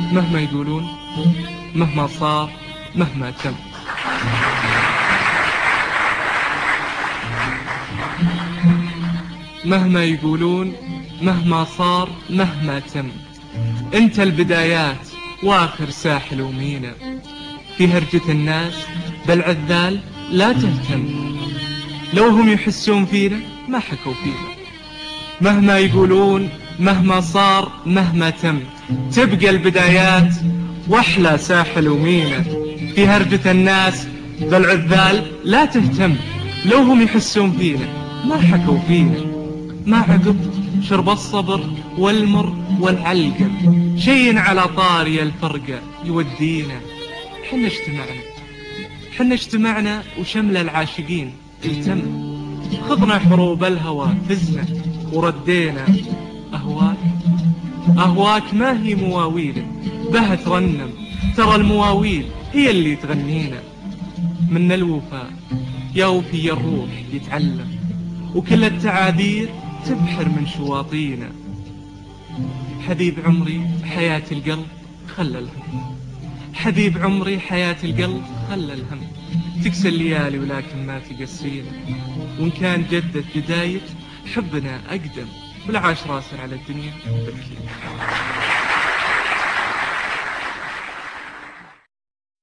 مهما يقولون، مهما صار، مهما تم. مهما يقولون، مهما صار، مهما تم، انت البدايات واخر ساحل ومينا. في هرجة الناس بالعذال لا تهتم، لو هم يحسون فينا ما حكوا فينا. مهما يقولون، مهما صار، مهما تم، تبقى البدايات واحلى ساحل ومينا. في هرجة الناس بالعذال لا تهتم، لو هم يحسون فينا ما حكوا فينا. ما عقب شرب الصبر والمر والعلقة، شين على طاري الفرقة يودينا. حنا اجتمعنا وشمل العاشقين التم، خضنا حروب الهوى فزنا وردينا. أهواك ما هي مواويل بها ترنم، ترى المواويل هي اللي تغنينا. من الوفاء يا وفي الروح يتعلم، وكل التعابير تبحر من شواطينا. حبيب عمري حياة القلب خلى الهم، حبيب عمري حياة القلب خلى الهم. تكسى الليالي ولكن ما تقسينا، وإن كان جدت بداية حبنا أقدم، والعاش راسنا على الدنيا بكينا.